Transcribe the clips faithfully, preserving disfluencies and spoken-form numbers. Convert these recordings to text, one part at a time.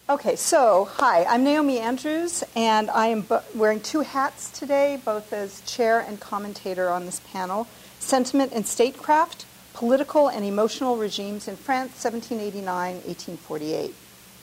Okay, so hi, I'm Naomi Andrews, and I am bo- wearing two hats today, both as chair and commentator on this panel: Sentiment and Statecraft, Political and Emotional Regimes in France, seventeen eighty-nine to eighteen forty-eight.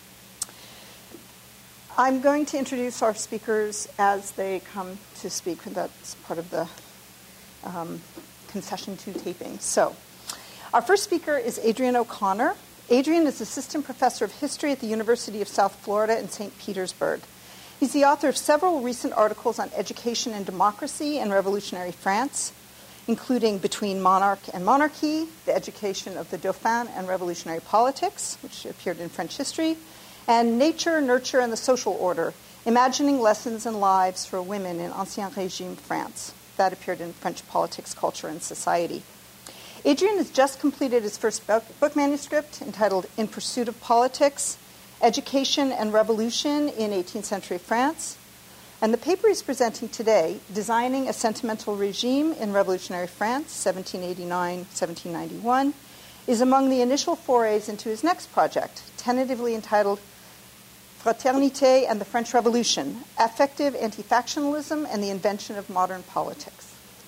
I'm going to introduce our speakers as they come to speak. That's part of the um, concession to taping. So, our first speaker is Adrian O'Connor. Adrian is assistant professor of history at the University of South Florida in Saint Petersburg. He's the author of several recent articles on education and democracy in revolutionary France, including Between Monarch and Monarchy, The Education of the Dauphin and Revolutionary Politics, which appeared in French History, and Nature, Nurture, and the Social Order, Imagining Lessons and Lives for Women in Ancien Régime France. That appeared in French Politics, Culture, and Society. Adrian has just completed his first book, book manuscript entitled In Pursuit of Politics, Education and Revolution in eighteenth Century France. And the paper he's presenting today, Designing a Sentimental Regime in Revolutionary France, seventeen eighty-nine to seventeen ninety-one, is among the initial forays into his next project, tentatively entitled Fraternité and the French Revolution, Affective Anti-Factionalism and the Invention of Modern Politics.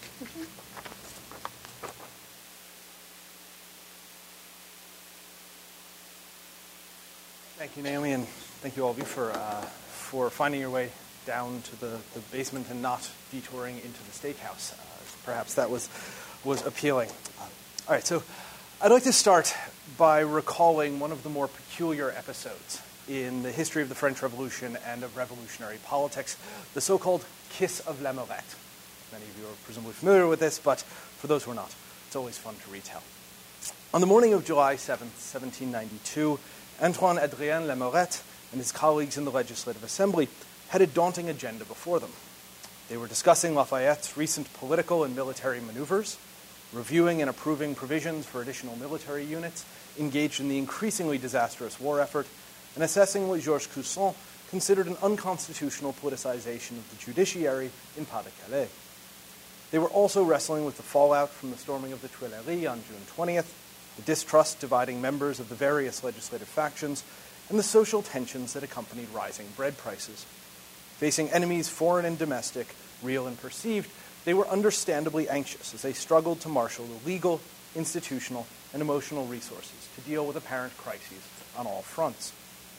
Thank you, Naomi, and thank you all of you for uh, for finding your way down to the, the basement and not detouring into the steakhouse. Uh, perhaps that was was appealing. Uh, all right, so I'd like to start by recalling one of the more peculiar episodes in the history of the French Revolution and of revolutionary politics, the so-called Kiss of Lamourette. Many of you are presumably familiar with this, but for those who are not, it's always fun to retell. On the morning of July seventh, seventeen ninety-two, Antoine Adrien Lamourette and his colleagues in the Legislative Assembly had a daunting agenda before them. They were discussing Lafayette's recent political and military maneuvers, reviewing and approving provisions for additional military units engaged in the increasingly disastrous war effort, and assessing what Georges Cusson considered an unconstitutional politicization of the judiciary in Pas-de-Calais. They were also wrestling with the fallout from the storming of the Tuileries on June twentieth, the distrust dividing members of the various legislative factions, and the social tensions that accompanied rising bread prices. Facing enemies foreign and domestic, real and perceived, they were understandably anxious as they struggled to marshal the legal, institutional, and emotional resources to deal with apparent crises on all fronts.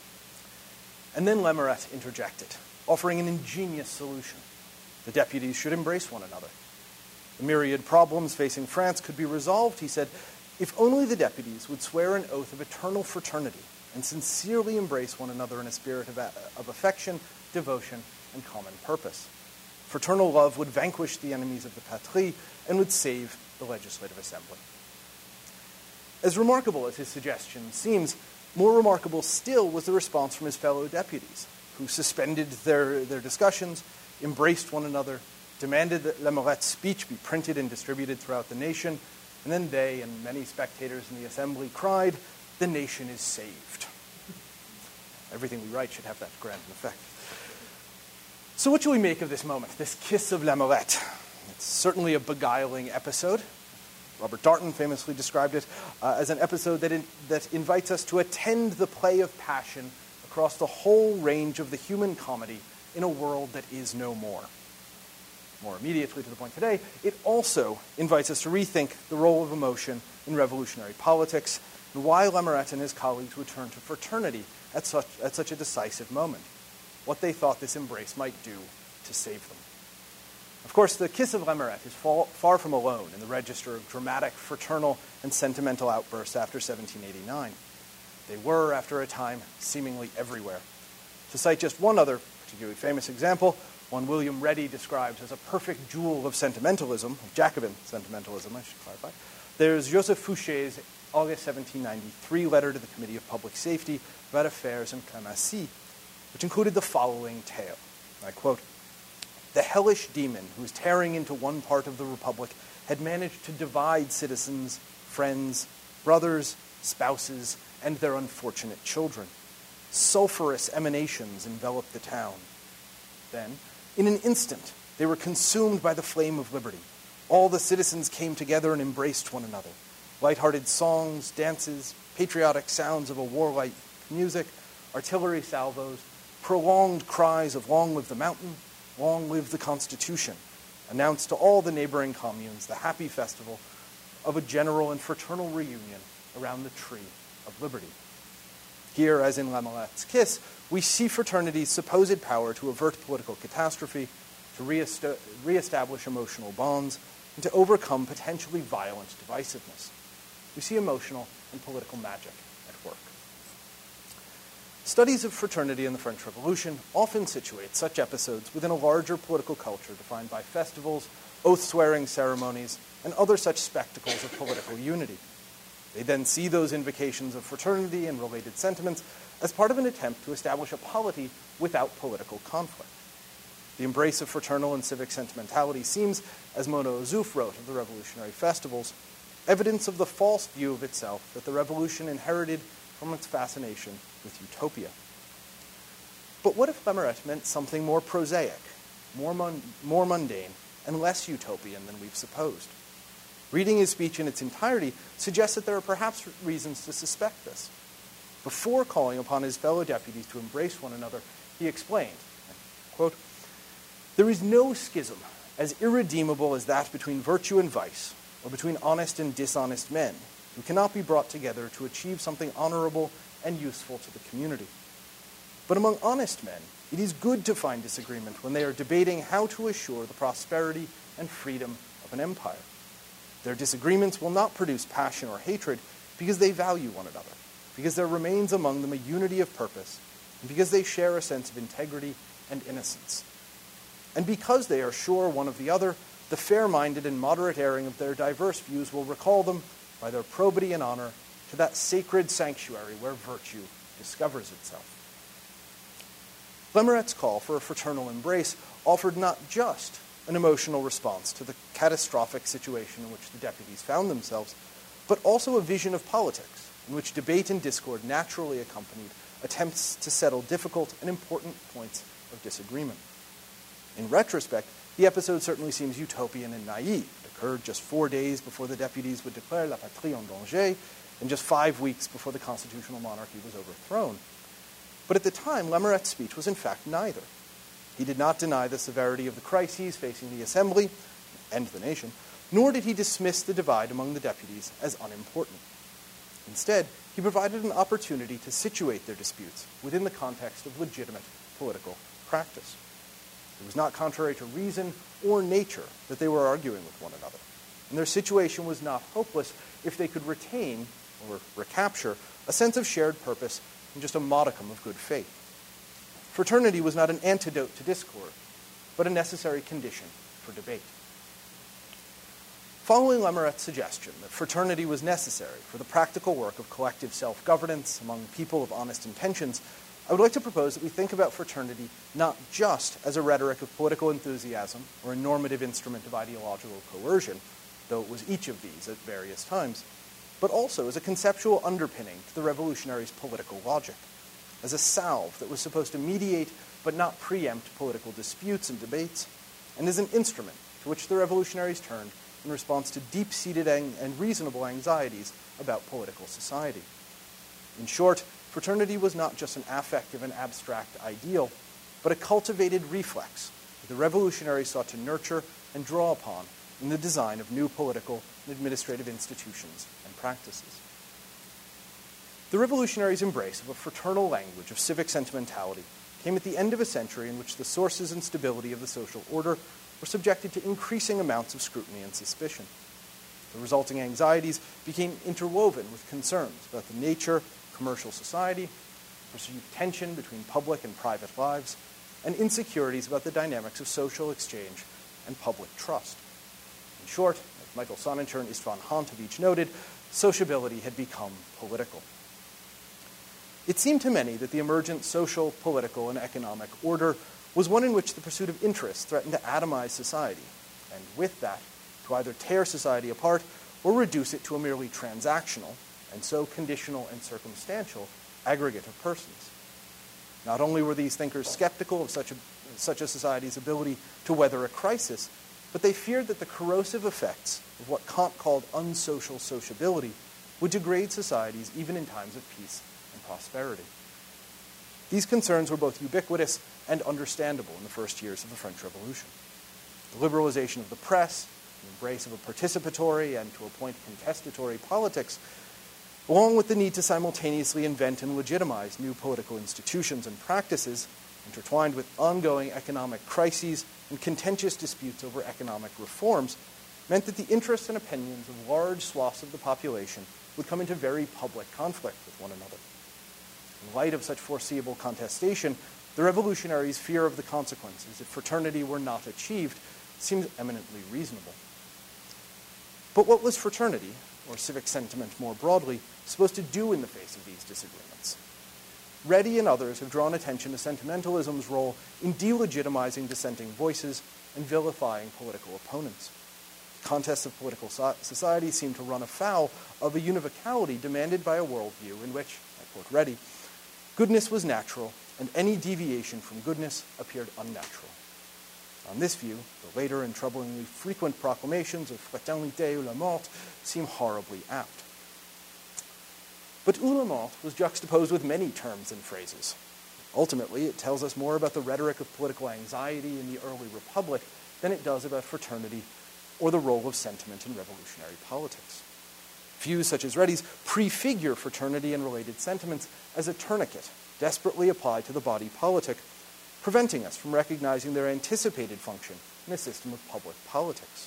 And then Lamourette interjected, offering an ingenious solution. The deputies should embrace one another. The myriad problems facing France could be resolved, he said, if only the deputies would swear an oath of eternal fraternity and sincerely embrace one another in a spirit of, of affection, devotion, and common purpose. Fraternal love would vanquish the enemies of the patrie and would save the Legislative Assembly. As remarkable as his suggestion seems, more remarkable still was the response from his fellow deputies, who suspended their, their discussions, embraced one another, demanded that Lamourette's speech be printed and distributed throughout the nation, and then they and many spectators in the assembly cried, "The nation is saved." Everything we write should have that grand effect. So what should we make of this moment, this kiss of Lamourette? It's certainly a beguiling episode. Robert Darnton famously described it uh, as an episode that, in, that invites us to attend the play of passion across the whole range of the human comedy in a world that is no more. More immediately to the point today, it also invites us to rethink the role of emotion in revolutionary politics and why Lamourette and his colleagues would turn to fraternity at such, at such a decisive moment, what they thought this embrace might do to save them. Of course, the Kiss of Lamourette is far, far from alone in the register of dramatic, fraternal, and sentimental outbursts after seventeen eighty-nine. They were, after a time, seemingly everywhere. To cite just one other particularly famous example, one William Reddy describes as a perfect jewel of sentimentalism, of Jacobin sentimentalism, I should clarify, there's Joseph Fouché's August seventeen ninety-three letter to the Committee of Public Safety about affairs in Clemency, which included the following tale. I quote, "The hellish demon who was tearing into one part of the Republic had managed to divide citizens, friends, brothers, spouses, and their unfortunate children. Sulphurous emanations enveloped the town. Then, in an instant, they were consumed by the flame of liberty. All the citizens came together and embraced one another. Light-hearted songs, dances, patriotic sounds of a warlike music, artillery salvos, prolonged cries of "Long live the mountain, long live the Constitution," announced to all the neighboring communes the happy festival of a general and fraternal reunion around the tree of liberty. Here, as in Lamorette's Kiss, we see fraternity's supposed power to avert political catastrophe, to reest- reestablish emotional bonds, and to overcome potentially violent divisiveness. We see emotional and political magic at work. Studies of fraternity in the French Revolution often situate such episodes within a larger political culture defined by festivals, oath-swearing ceremonies, and other such spectacles of political unity. They then see those invocations of fraternity and related sentiments as part of an attempt to establish a polity without political conflict. The embrace of fraternal and civic sentimentality seems, as Mona Ozouf wrote of the revolutionary festivals, evidence of the false view of itself that the revolution inherited from its fascination with utopia. But what if Lamarette meant something more prosaic, more, mun- more mundane, and less utopian than we've supposed? Reading his speech in its entirety suggests that there are perhaps reasons to suspect this. Before calling upon his fellow deputies to embrace one another, he explained, quote, "There is no schism as irredeemable as that between virtue and vice, or between honest and dishonest men, who cannot be brought together to achieve something honorable and useful to the community. But among honest men, it is good to find disagreement when they are debating how to assure the prosperity and freedom of an empire. Their disagreements will not produce passion or hatred because they value one another, because there remains among them a unity of purpose, and because they share a sense of integrity and innocence. And because they are sure one of the other, the fair-minded and moderate airing of their diverse views will recall them, by their probity and honor, to that sacred sanctuary where virtue discovers itself." Lamorette's call for a fraternal embrace offered not just an emotional response to the catastrophic situation in which the deputies found themselves, but also a vision of politics in which debate and discord naturally accompanied attempts to settle difficult and important points of disagreement. In retrospect, the episode certainly seems utopian and naive. It occurred just four days before the deputies would declare la patrie en danger, and just five weeks before the constitutional monarchy was overthrown. But at the time, Lamorette's speech was in fact neither. He did not deny the severity of the crises facing the Assembly and the nation, nor did he dismiss the divide among the deputies as unimportant. Instead, he provided an opportunity to situate their disputes within the context of legitimate political practice. It was not contrary to reason or nature that they were arguing with one another, and their situation was not hopeless if they could retain or recapture a sense of shared purpose and just a modicum of good faith. Fraternity was not an antidote to discord, but a necessary condition for debate. Following Lamorette's suggestion that fraternity was necessary for the practical work of collective self-governance among people of honest intentions, I would like to propose that we think about fraternity not just as a rhetoric of political enthusiasm or a normative instrument of ideological coercion, though it was each of these at various times, but also as a conceptual underpinning to the revolutionaries' political logic, as a salve that was supposed to mediate but not preempt political disputes and debates, and as an instrument to which the revolutionaries turned in response to deep-seated ang- and reasonable anxieties about political society. In short, fraternity was not just an affective and abstract ideal, but a cultivated reflex that the revolutionaries sought to nurture and draw upon in the design of new political and administrative institutions and practices. The revolutionaries' embrace of a fraternal language of civic sentimentality came at the end of a century in which the sources and stability of the social order were subjected to increasing amounts of scrutiny and suspicion. The resulting anxieties became interwoven with concerns about the nature of commercial society, perceived tension between public and private lives, and insecurities about the dynamics of social exchange and public trust. In short, as Michael Sonnecher and Istvan Hant have each noted, sociability had become political. It seemed to many that the emergent social, political, and economic order was one in which the pursuit of interest threatened to atomize society, and with that, to either tear society apart or reduce it to a merely transactional, and so conditional and circumstantial, aggregate of persons. Not only were these thinkers skeptical of such a, such a society's ability to weather a crisis, but they feared that the corrosive effects of what Kant called unsocial sociability would degrade societies even in times of peace and prosperity. These concerns were both ubiquitous and understandable in the first years of the French Revolution. The liberalization of the press, the embrace of a participatory and, to a point, contestatory politics, along with the need to simultaneously invent and legitimize new political institutions and practices, intertwined with ongoing economic crises and contentious disputes over economic reforms, meant that the interests and opinions of large swaths of the population would come into very public conflict with one another. In light of such foreseeable contestation, the revolutionaries' fear of the consequences if fraternity were not achieved seemed eminently reasonable. But what was fraternity, or civic sentiment more broadly, supposed to do in the face of these disagreements? Reddy and others have drawn attention to sentimentalism's role in delegitimizing dissenting voices and vilifying political opponents. Contests of political so- society seem to run afoul of a univocality demanded by a worldview in which, I quote Reddy, goodness was natural, and any deviation from goodness appeared unnatural. On this view, the later and troublingly frequent proclamations of fraternité ou la mort seem horribly apt. But ou la mort was juxtaposed with many terms and phrases. Ultimately, it tells us more about the rhetoric of political anxiety in the early republic than it does about fraternity or the role of sentiment in revolutionary politics. Views such as Reddy's prefigure fraternity and related sentiments as a tourniquet desperately applied to the body politic, preventing us from recognizing their anticipated function in a system of public politics.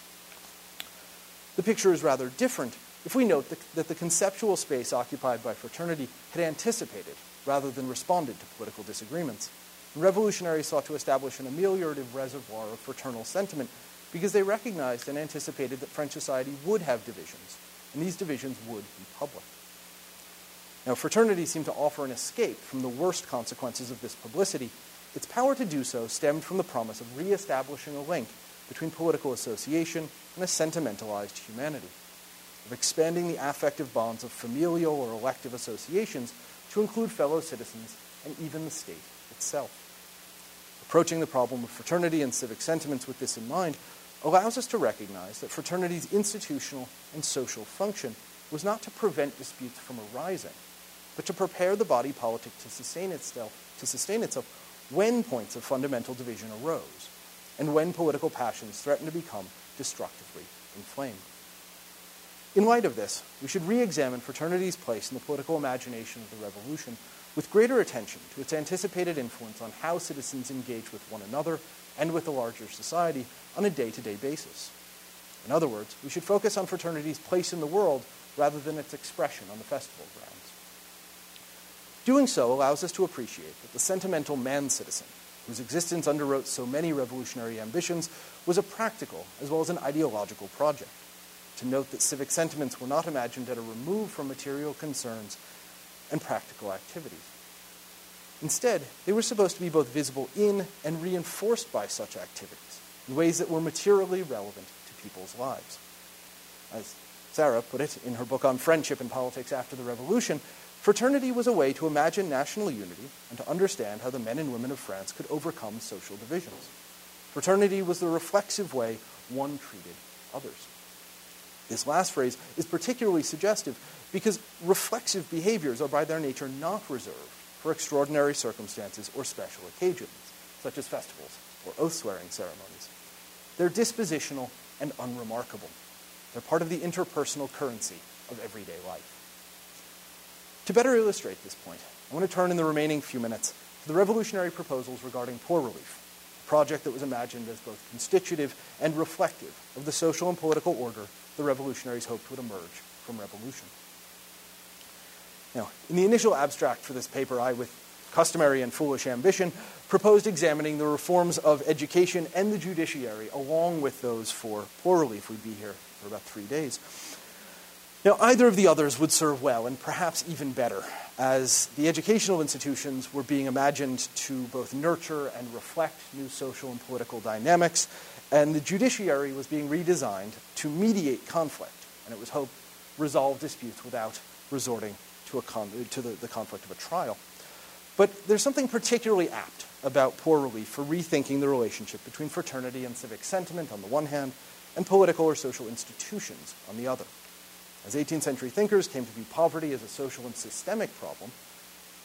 The picture is rather different if we note that, that the conceptual space occupied by fraternity had anticipated rather than responded to political disagreements. And revolutionaries sought to establish an ameliorative reservoir of fraternal sentiment because they recognized and anticipated that French society would have divisions, and these divisions would be public. Now, fraternity seemed to offer an escape from the worst consequences of this publicity. Its power to do so stemmed from the promise of reestablishing a link between political association and a sentimentalized humanity, of expanding the affective bonds of familial or elective associations to include fellow citizens and even the state itself. Approaching the problem of fraternity and civic sentiments with this in mind allows us to recognize that fraternity's institutional and social function was not to prevent disputes from arising, but to prepare the body politic to sustain itself, to sustain itself when points of fundamental division arose, and when political passions threatened to become destructively inflamed. In light of this, we should re-examine fraternity's place in the political imagination of the Revolution with greater attention to its anticipated influence on how citizens engage with one another and with the larger society on a day-to-day basis. In other words, we should focus on fraternity's place in the world rather than its expression on the festival grounds. Doing so allows us to appreciate that the sentimental man-citizen, whose existence underwrote so many revolutionary ambitions, was a practical as well as an ideological project. To note that civic sentiments were not imagined at a remove from material concerns and practical activities. Instead, they were supposed to be both visible in and reinforced by such activities in ways that were materially relevant to people's lives. As Sarah put it in her book on friendship and politics after the Revolution, fraternity was a way to imagine national unity and to understand how the men and women of France could overcome social divisions. Fraternity was the reflexive way one treated others. This last phrase is particularly suggestive because reflexive behaviors are by their nature not reserved for extraordinary circumstances or special occasions, such as festivals or oath-swearing ceremonies. They're dispositional and unremarkable. They're part of the interpersonal currency of everyday life. To better illustrate this point, I want to turn in the remaining few minutes to the revolutionary proposals regarding poor relief, a project that was imagined as both constitutive and reflective of the social and political order the revolutionaries hoped would emerge from revolution. Now, in the initial abstract for this paper, I, with customary and foolish ambition, proposed examining the reforms of education and the judiciary along with those for poor relief. We'd be here for about three days. Now, either of the others would serve well, and perhaps even better, as the educational institutions were being imagined to both nurture and reflect new social and political dynamics, and the judiciary was being redesigned to mediate conflict, and it was hoped resolve disputes without resorting to, a con- to the, the conflict of a trial. But there's something particularly apt about poor relief for rethinking the relationship between fraternity and civic sentiment on the one hand, and political or social institutions on the other. As eighteenth century thinkers came to view poverty as a social and systemic problem,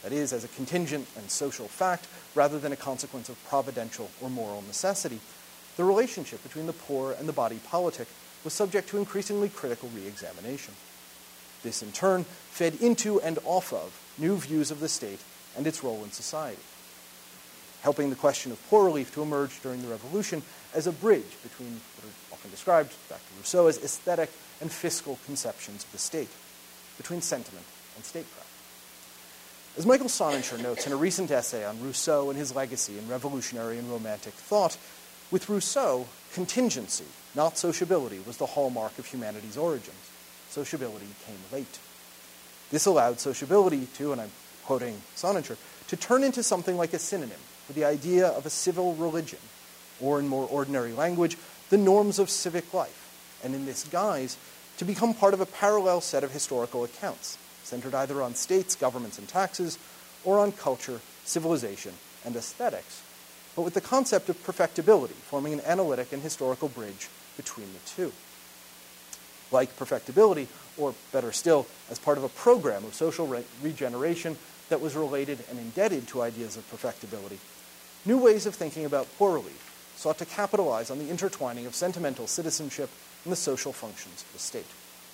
that is, as a contingent and social fact rather than a consequence of providential or moral necessity, the relationship between the poor and the body politic was subject to increasingly critical re-examination. This, in turn, fed into and off of new views of the state and its role in society, helping the question of poor relief to emerge during the Revolution as a bridge between what are often described, back to Rousseau, as aesthetic and fiscal conceptions of the state, between sentiment and statecraft. As Michael Sonnenschein notes in a recent essay on Rousseau and his legacy in revolutionary and romantic thought, with Rousseau, contingency, not sociability, was the hallmark of humanity's origins. Sociability came late. This allowed sociability to, and I'm quoting Sonnenschein, to turn into something like a synonym for the idea of a civil religion, or in more ordinary language, the norms of civic life, and in this guise, to become part of a parallel set of historical accounts, centered either on states, governments, and taxes, or on culture, civilization, and aesthetics, but with the concept of perfectibility forming an analytic and historical bridge between the two. Like perfectibility, or better still, as part of a program of social re- regeneration that was related and indebted to ideas of perfectibility, new ways of thinking about poor relief sought to capitalize on the intertwining of sentimental citizenship and the social functions of the state.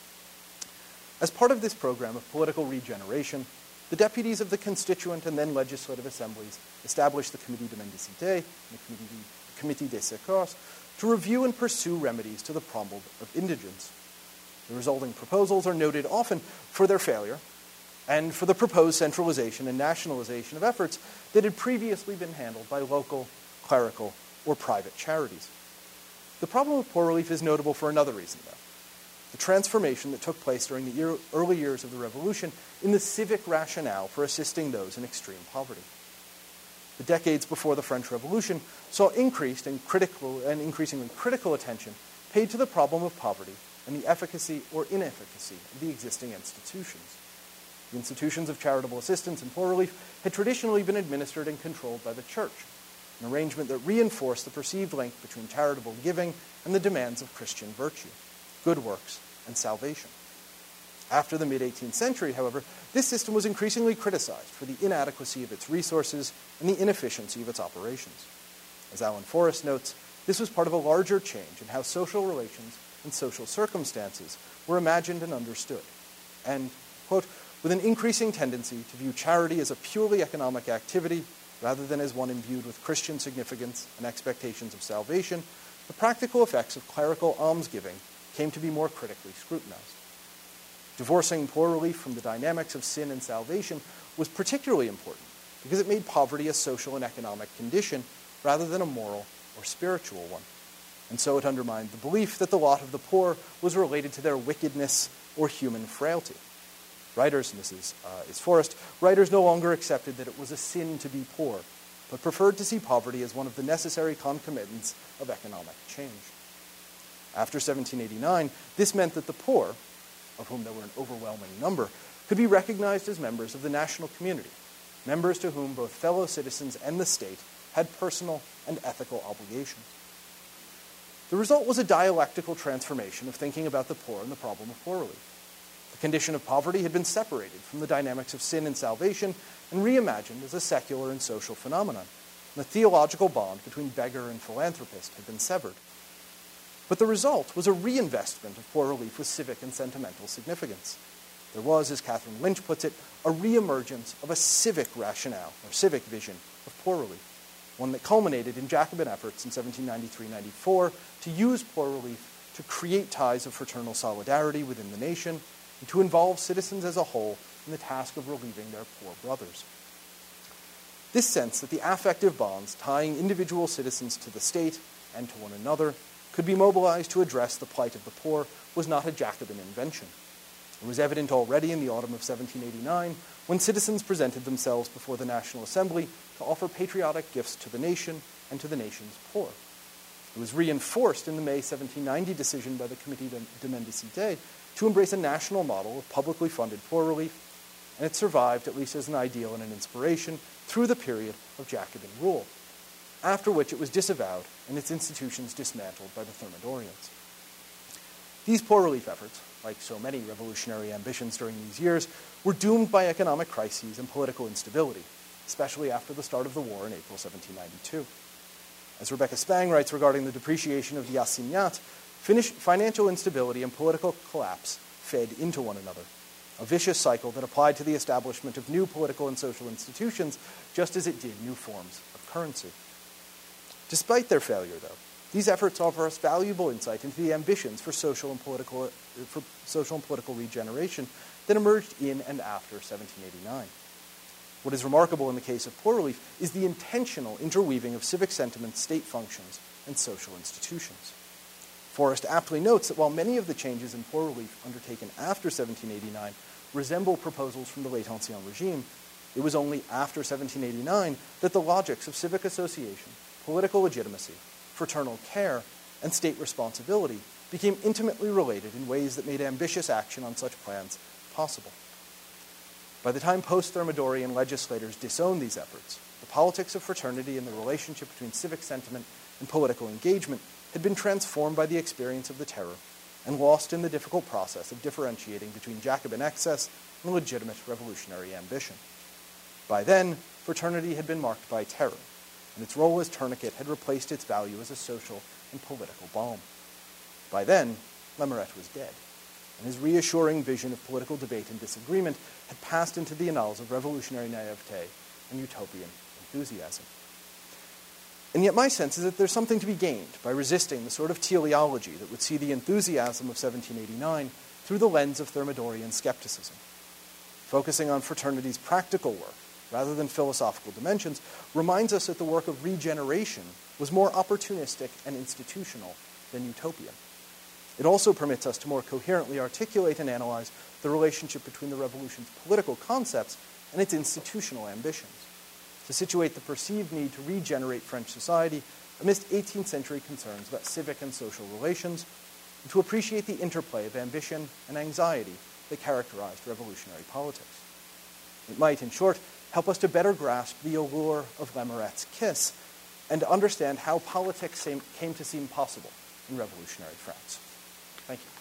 As part of this program of political regeneration, the deputies of the constituent and then legislative assemblies established the Comité de Mendicité and the Comité des Secours to review and pursue remedies to the problem of indigence. The resulting proposals are noted often for their failure and for the proposed centralization and nationalization of efforts that had previously been handled by local, clerical, or private charities. The problem of poor relief is notable for another reason, though. The transformation that took place during the year, early years of the Revolution in the civic rationale for assisting those in extreme poverty. The decades before the French Revolution saw increased and critical and increasingly critical attention paid to the problem of poverty and the efficacy or inefficacy of the existing institutions. The institutions of charitable assistance and poor relief had traditionally been administered and controlled by the Church, an arrangement that reinforced the perceived link between charitable giving and the demands of Christian virtue, good works, and salvation. After the mid-eighteenth century, however, this system was increasingly criticized for the inadequacy of its resources and the inefficiency of its operations. As Alan Forrest notes, this was part of a larger change in how social relations and social circumstances were imagined and understood, and, quote, with an increasing tendency to view charity as a purely economic activity rather than as one imbued with Christian significance and expectations of salvation, the practical effects of clerical almsgiving came to be more critically scrutinized. Divorcing poor relief from the dynamics of sin and salvation was particularly important because it made poverty a social and economic condition rather than a moral or spiritual one. And so it undermined the belief that the lot of the poor was related to their wickedness or human frailty. Writers, and this is, uh, is Forrest, writers no longer accepted that it was a sin to be poor, but preferred to see poverty as one of the necessary concomitants of economic change. After seventeen eighty-nine, this meant that the poor, of whom there were an overwhelming number, could be recognized as members of the national community, members to whom both fellow citizens and the state had personal and ethical obligations. The result was a dialectical transformation of thinking about the poor and the problem of poor relief. The condition of poverty had been separated from the dynamics of sin and salvation and reimagined as a secular and social phenomenon. And the theological bond between beggar and philanthropist had been severed. But the result was a reinvestment of poor relief with civic and sentimental significance. There was, as Catherine Lynch puts it, a reemergence of a civic rationale, or civic vision, of poor relief, one that culminated in Jacobin efforts in seventeen ninety-three ninety-four to use poor relief to create ties of fraternal solidarity within the nation and to involve citizens as a whole in the task of relieving their poor brothers. This sense that the affective bonds tying individual citizens to the state and to one another could be mobilized to address the plight of the poor was not a Jacobin invention. It was evident already in the autumn of seventeen eighty-nine when citizens presented themselves before the National Assembly to offer patriotic gifts to the nation and to the nation's poor. It was reinforced in the May seventeen ninety decision by the Comité de Mendicité to embrace a national model of publicly funded poor relief, and it survived, at least as an ideal and an inspiration, through the period of Jacobin rule, after which it was disavowed and its institutions dismantled by the Thermidorians. These poor relief efforts, like so many revolutionary ambitions during these years, were doomed by economic crises and political instability, especially after the start of the war in April seventeen ninety-two. As Rebecca Spang writes regarding the depreciation of the assignat, financial instability and political collapse fed into one another, a vicious cycle that applied to the establishment of new political and social institutions just as it did new forms of currency. Despite their failure, though, these efforts offer us valuable insight into the ambitions for social and political, for social and political regeneration that emerged in and after seventeen eighty-nine. What is remarkable in the case of poor relief is the intentional interweaving of civic sentiment, state functions, and social institutions. Forrest aptly notes that while many of the changes in poor relief undertaken after seventeen eighty-nine resemble proposals from the late Ancien regime, it was only after seventeen eighty-nine that the logics of civic association, political legitimacy, fraternal care, and state responsibility became intimately related in ways that made ambitious action on such plans possible. By the time post-Thermidorian legislators disowned these efforts, the politics of fraternity and the relationship between civic sentiment and political engagement had been transformed by the experience of the Terror and lost in the difficult process of differentiating between Jacobin excess and legitimate revolutionary ambition. By then, fraternity had been marked by terror, and its role as tourniquet had replaced its value as a social and political balm. By then, Lamourette was dead, and his reassuring vision of political debate and disagreement had passed into the annals of revolutionary naivete and utopian enthusiasm. And yet my sense is that there's something to be gained by resisting the sort of teleology that would see the enthusiasm of seventeen eighty-nine through the lens of Thermidorian skepticism. Focusing on fraternity's practical work, rather than philosophical dimensions, reminds us that the work of regeneration was more opportunistic and institutional than utopian. It also permits us to more coherently articulate and analyze the relationship between the revolution's political concepts and its institutional ambitions, to situate the perceived need to regenerate French society amidst eighteenth century concerns about civic and social relations, and to appreciate the interplay of ambition and anxiety that characterized revolutionary politics. It might, in short, help us to better grasp the allure of Lamourette's kiss and to understand how politics came to seem possible in revolutionary France. Thank you.